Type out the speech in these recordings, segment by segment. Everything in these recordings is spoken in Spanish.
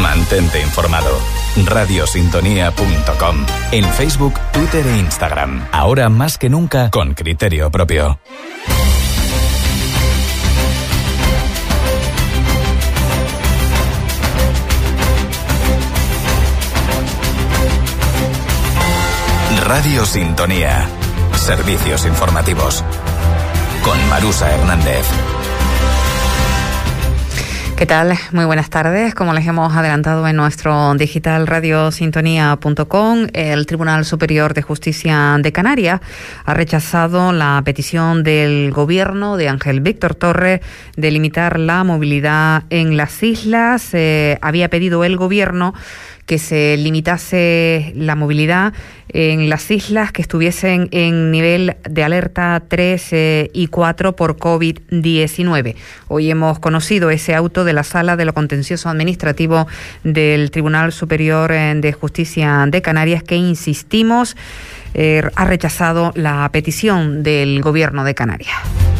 Mantente informado. Radiosintonía.com. En Facebook, Twitter e Instagram. Ahora más que nunca con criterio propio. Radio Sintonía. Servicios informativos. Con Marusa Hernández. ¿Qué tal? Muy buenas tardes. Como les hemos adelantado en nuestro digital radiosintonía.com, el Tribunal Superior de Justicia de Canarias ha rechazado la petición del Gobierno de Ángel Víctor Torres de limitar la movilidad en las islas. Había pedido el Gobierno que se limitase la movilidad en las islas que estuviesen en nivel de alerta 3 y 4 por COVID-19. Hoy hemos conocido ese auto de la Sala de lo Contencioso Administrativo del Tribunal Superior de Justicia de Canarias que, insistimos, ha rechazado la petición del Gobierno de Canarias.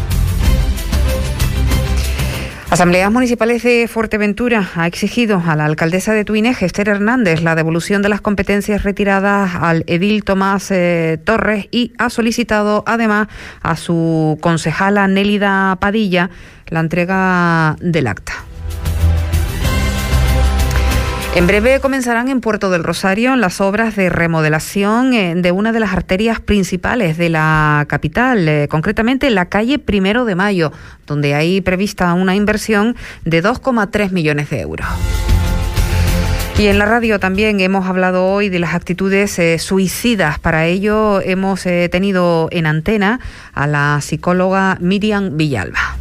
Asambleas Municipales de Fuerteventura ha exigido a la alcaldesa de Tuineje, Esther Hernández, la devolución de las competencias retiradas al edil Tomás Torres y ha solicitado además a su concejala Nélida Padilla la entrega del acta. En breve comenzarán en Puerto del Rosario las obras de remodelación de una de las arterias principales de la capital, concretamente la calle 1 de Mayo, donde hay prevista una inversión de 2,3 millones de euros. Y en la radio también hemos hablado hoy de las actitudes suicidas. Para ello hemos tenido en antena a la psicóloga Miriam Villalba.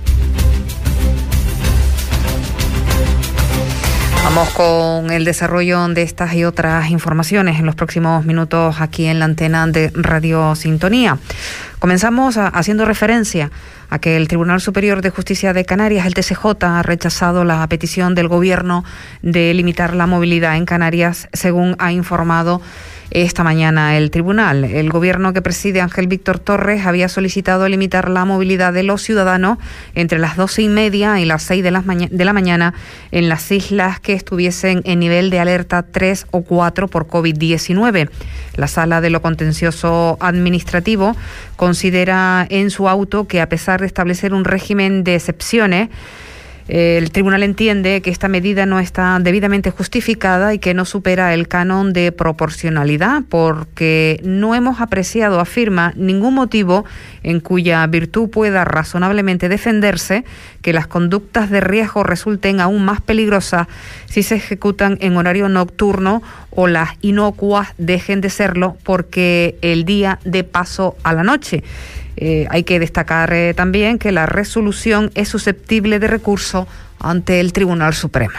Vamos con el desarrollo de estas y otras informaciones en los próximos minutos aquí en la antena de Radio Sintonía. Comenzamos haciendo referencia a que el Tribunal Superior de Justicia de Canarias, el TSJ, ha rechazado la petición del Gobierno de limitar la movilidad en Canarias, según ha informado esta mañana el tribunal. El Gobierno que preside Ángel Víctor Torres había solicitado limitar la movilidad de los ciudadanos entre las 12:30 y las 6 de la mañana en las islas que estuviesen en nivel de alerta 3 o 4 por COVID-19. La Sala de lo Contencioso Administrativo considera en su auto que, a pesar de establecer un régimen de excepciones, el tribunal entiende que esta medida no está debidamente justificada y que no supera el canon de proporcionalidad, porque no hemos apreciado, afirma, ningún motivo en cuya virtud pueda razonablemente defenderse que las conductas de riesgo resulten aún más peligrosas si se ejecutan en horario nocturno o las inocuas dejen de serlo porque el día dé paso a la noche. Hay que destacar también que la resolución es susceptible de recurso ante el Tribunal Supremo.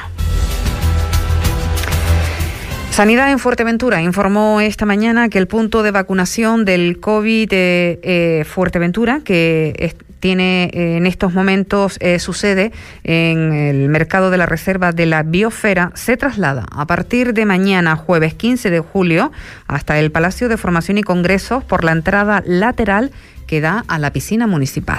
Sanidad en Fuerteventura informó esta mañana que el punto de vacunación del COVID Fuerteventura, que tiene en estos momentos su sede en el mercado de la reserva de la Biosfera, se traslada a partir de mañana, jueves 15 de julio, hasta el Palacio de Formación y Congresos por la entrada lateral que da a la piscina municipal.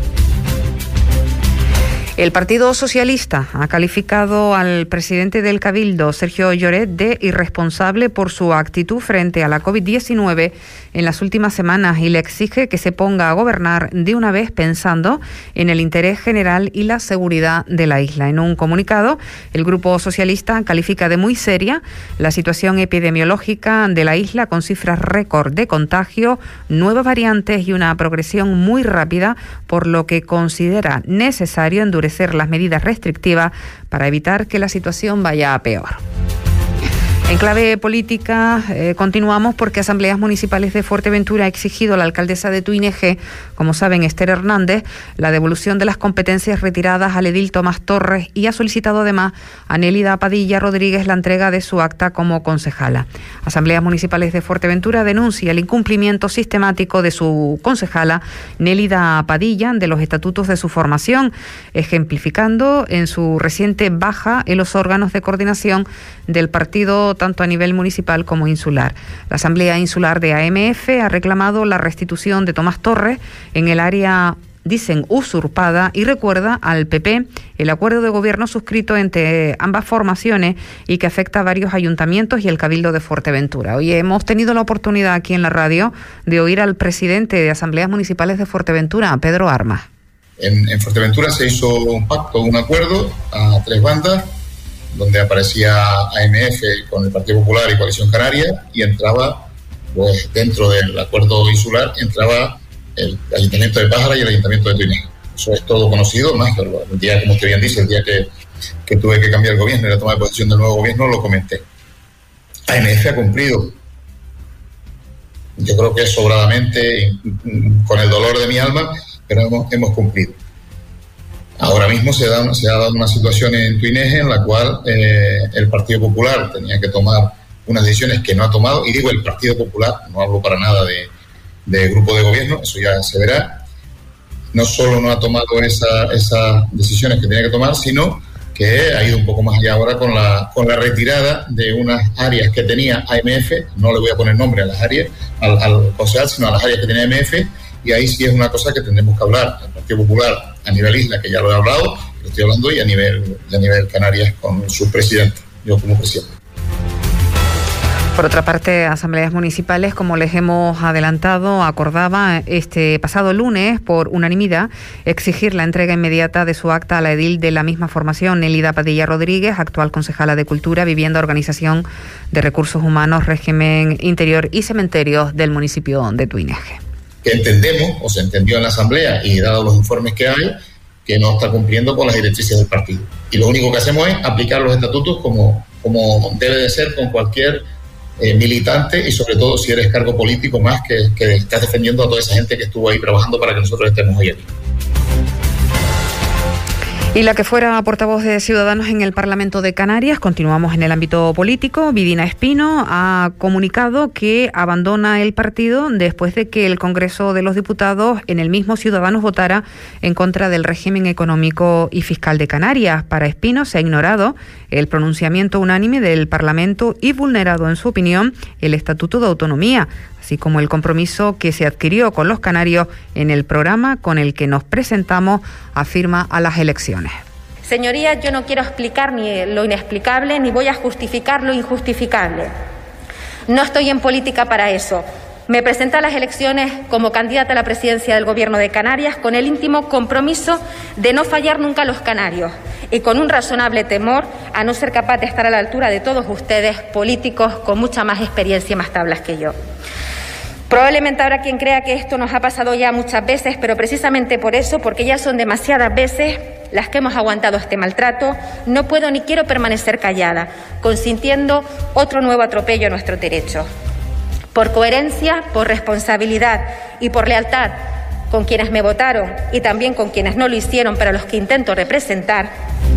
El Partido Socialista ha calificado al presidente del Cabildo, Sergio Lloret, de irresponsable por su actitud frente a la COVID-19 en las últimas semanas y le exige que se ponga a gobernar de una vez pensando en el interés general y la seguridad de la isla. En un comunicado, el Grupo Socialista califica de muy seria la situación epidemiológica de la isla con cifras récord de contagio, nuevas variantes y una progresión muy rápida, por lo que considera necesario endurecer las medidas restrictivas para evitar que la situación vaya a peor. En clave política, continuamos porque Asambleas Municipales de Fuerteventura ha exigido a la alcaldesa de Tuineje, como saben, Esther Hernández, la devolución de las competencias retiradas al edil Tomás Torres y ha solicitado además a Nélida Padilla Rodríguez la entrega de su acta como concejala. Asambleas Municipales de Fuerteventura denuncia el incumplimiento sistemático de su concejala Nélida Padilla de los estatutos de su formación, ejemplificando en su reciente baja en los órganos de coordinación del partido tanto a nivel municipal como insular. La Asamblea Insular de AMF ha reclamado la restitución de Tomás Torres en el área dicen usurpada, y recuerda al PP el acuerdo de gobierno suscrito entre ambas formaciones y que afecta a varios ayuntamientos y el Cabildo de Fuerteventura. Hoy hemos tenido la oportunidad aquí en la radio de oír al presidente de Asambleas Municipales de Fuerteventura, Pedro Armas. En Fuerteventura se hizo un pacto, un acuerdo a 3 bandas, donde aparecía AMF con el Partido Popular y Coalición Canaria, y entraba, pues dentro del acuerdo insular, entraba el Ayuntamiento de Pájara y el Ayuntamiento de Tuineje. Eso es todo conocido, más el día, como usted bien dice, el día que tuve que cambiar el gobierno y la toma de posesión del nuevo gobierno, lo comenté. AMF ha cumplido, yo creo que sobradamente, con el dolor de mi alma, pero hemos cumplido. Ahora mismo se ha dado una situación en Tuineje en la cual el Partido Popular tenía que tomar unas decisiones que no ha tomado, y digo el Partido Popular, no hablo para nada de grupo de gobierno, eso ya se verá. No solo no ha tomado esas decisiones que tenía que tomar, sino que ha ido un poco más allá ahora con la retirada de unas áreas que tenía AMF. No le voy a poner nombre a las áreas, al concejal, sino a las áreas que tenía AMF, y ahí sí es una cosa que tendremos que hablar. El Partido Popular a nivel isla, que ya lo he hablado, lo estoy hablando, y a nivel Canarias con su presidente, yo como presidente. Por otra parte, asambleas municipales, como les hemos adelantado, acordaba este pasado lunes por unanimidad exigir la entrega inmediata de su acta a la edil de la misma formación, Nélida Padilla Rodríguez, actual concejala de Cultura, Vivienda, Organización de Recursos Humanos, Régimen Interior y Cementerios del municipio de Tuineje. Que entendemos, o se entendió en la asamblea, y dado los informes que hay, que no está cumpliendo con las directrices del partido. Y lo único que hacemos es aplicar los estatutos como debe de ser con cualquier militante, y sobre todo si eres cargo político, más que estás defendiendo a toda esa gente que estuvo ahí trabajando para que nosotros estemos hoy aquí. Y la que fuera portavoz de Ciudadanos en el Parlamento de Canarias, continuamos en el ámbito político. Vidina Espino ha comunicado que abandona el partido después de que el Congreso de los Diputados, en el mismo Ciudadanos, votara en contra del régimen económico y fiscal de Canarias. Para Espino se ha ignorado el pronunciamiento unánime del Parlamento y vulnerado, en su opinión, el Estatuto de Autonomía, así como el compromiso que se adquirió con los canarios en el programa con el que nos presentamos, afirma, a las elecciones. Señorías, yo no quiero explicar ni lo inexplicable, ni voy a justificar lo injustificable. No estoy en política para eso. Me presenté a las elecciones como candidata a la presidencia del Gobierno de Canarias con el íntimo compromiso de no fallar nunca a los canarios y con un razonable temor a no ser capaz de estar a la altura de todos ustedes, políticos con mucha más experiencia y más tablas que yo. Probablemente habrá quien crea que esto nos ha pasado ya muchas veces, pero precisamente por eso, porque ya son demasiadas veces las que hemos aguantado este maltrato, no puedo ni quiero permanecer callada, consintiendo otro nuevo atropello a nuestros derechos. Por coherencia, por responsabilidad y por lealtad con quienes me votaron y también con quienes no lo hicieron, pero a los que intento representar.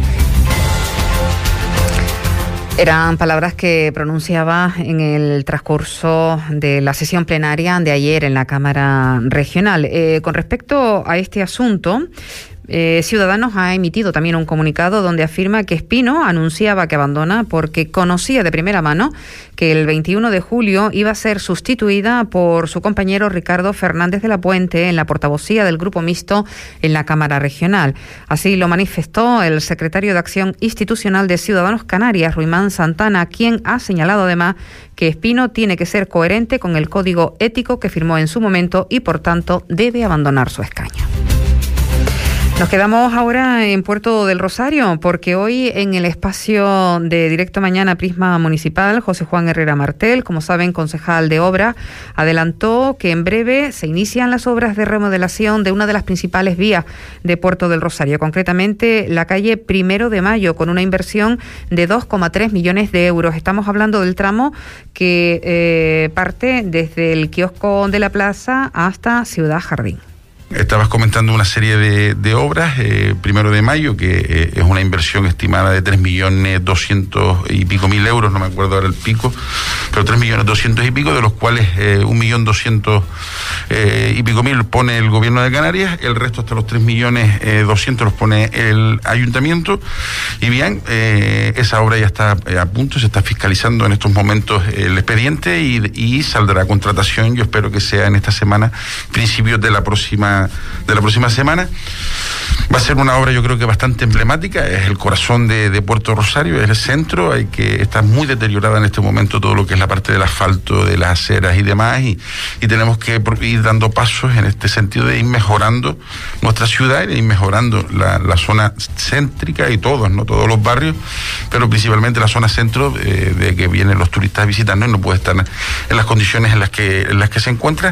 Eran palabras que pronunciaba en el transcurso de la sesión plenaria de ayer en la Cámara Regional. Con respecto a este asunto, Ciudadanos ha emitido también un comunicado donde afirma que Espino anunciaba que abandona porque conocía de primera mano que el 21 de julio iba a ser sustituida por su compañero Ricardo Fernández de la Puente en la portavocía del Grupo Mixto en la Cámara Regional. Así lo manifestó el secretario de Acción Institucional de Ciudadanos Canarias, Ruimán Santana, quien ha señalado además que Espino tiene que ser coherente con el código ético que firmó en su momento y, por tanto, debe abandonar su escaño. Nos quedamos ahora en Puerto del Rosario porque hoy en el espacio de Directo Mañana Prisma Municipal, José Juan Herrera Martel, como saben, concejal de obra, adelantó que en breve se inician las obras de remodelación de una de las principales vías de Puerto del Rosario, concretamente la calle 1 de Mayo, con una inversión de 2,3 millones de euros. Estamos hablando del tramo que parte desde el kiosco de la plaza hasta Ciudad Jardín. Estabas comentando una serie de obras, 1 de Mayo, que es una inversión estimada de 3.200.000 y pico euros, no me acuerdo ahora el pico, pero 3.200.000 y pico, de los cuales 1.200.000 y pico pone el Gobierno de Canarias, el resto hasta los 3.200.000 los pone el Ayuntamiento. Y bien, esa obra ya está a punto, se está fiscalizando en estos momentos el expediente y saldrá a contratación. Yo espero que sea en esta semana, principios de la próxima próxima semana. Va a ser una obra, yo creo que bastante emblemática. Es el corazón de Puerto Rosario, es el centro. Está muy deteriorada en este momento todo lo que es la parte del asfalto, de las aceras y demás, y tenemos que ir dando pasos en este sentido de ir mejorando nuestra ciudad y de ir mejorando la zona céntrica y todos los barrios, pero principalmente la zona centro, de que vienen los turistas a visitarnos y no puede estar en las condiciones en las que se encuentra.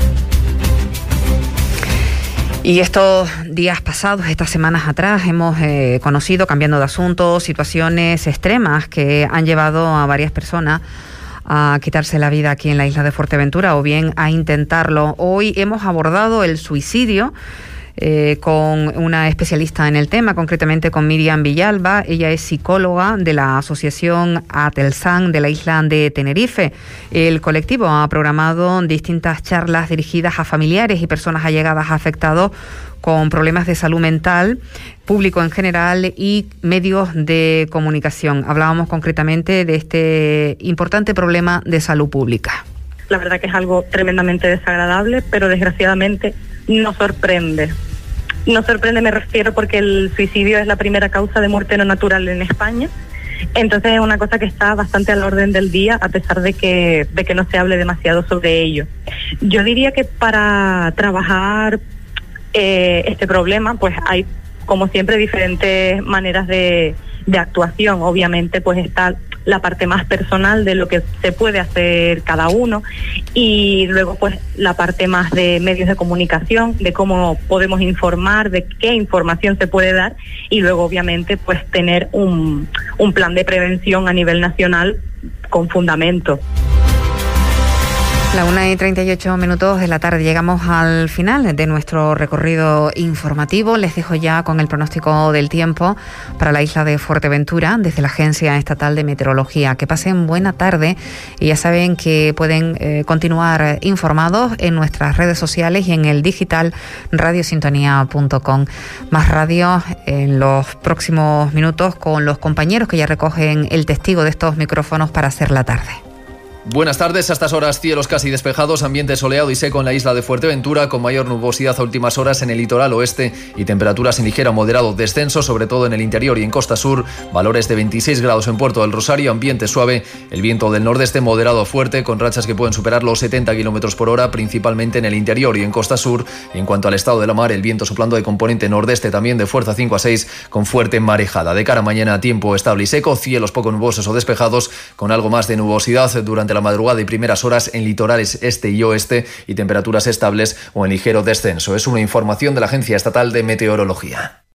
Y estos días pasados, estas semanas atrás, hemos conocido, cambiando de asunto, situaciones extremas que han llevado a varias personas a quitarse la vida aquí en la isla de Fuerteventura o bien a intentarlo. Hoy hemos abordado el suicidio con una especialista en el tema, concretamente con Miriam Villalba. Ella es psicóloga de la Asociación Atelsan de la isla de Tenerife. El colectivo ha programado distintas charlas dirigidas a familiares y personas allegadas a afectados con problemas de salud mental, público en general y medios de comunicación. Hablábamos concretamente de este importante problema de salud pública. La verdad que es algo tremendamente desagradable, pero desgraciadamente no sorprende. No sorprende, me refiero, porque el suicidio es la primera causa de muerte no natural en España. Entonces es una cosa que está bastante al orden del día, a pesar de que no se hable demasiado sobre ello. Yo diría que para trabajar este problema, pues hay, como siempre, diferentes maneras de actuación. Obviamente, pues está la parte más personal de lo que se puede hacer cada uno, y luego pues la parte más de medios de comunicación, de cómo podemos informar, de qué información se puede dar, y luego obviamente pues tener un plan de prevención a nivel nacional con fundamento. La 1:38 de la tarde. Llegamos al final de nuestro recorrido informativo. Les dejo ya con el pronóstico del tiempo para la isla de Fuerteventura desde la Agencia Estatal de Meteorología. Que pasen buena tarde y ya saben que pueden continuar informados en nuestras redes sociales y en el digital radiosintonía.com. Más radio en los próximos minutos con los compañeros que ya recogen el testigo de estos micrófonos para hacer la tarde. Buenas tardes. A estas horas cielos casi despejados, ambiente soleado y seco en la isla de Fuerteventura, con mayor nubosidad a últimas horas en el litoral oeste y temperaturas en ligero a moderado descenso, sobre todo en el interior y en costa sur. Valores de 26 grados en Puerto del Rosario, ambiente suave, el viento del nordeste moderado a fuerte, con rachas que pueden superar los 70 km por hora, principalmente en el interior y en costa sur. Y en cuanto al estado de la mar, el viento soplando de componente nordeste, también de fuerza 5 a 6, con fuerte marejada. De cara a mañana, tiempo estable y seco, cielos poco nubosos o despejados, con algo más de nubosidad durante la madrugada y primeras horas en litorales este y oeste, y temperaturas estables o en ligero descenso. Es una información de la Agencia Estatal de Meteorología.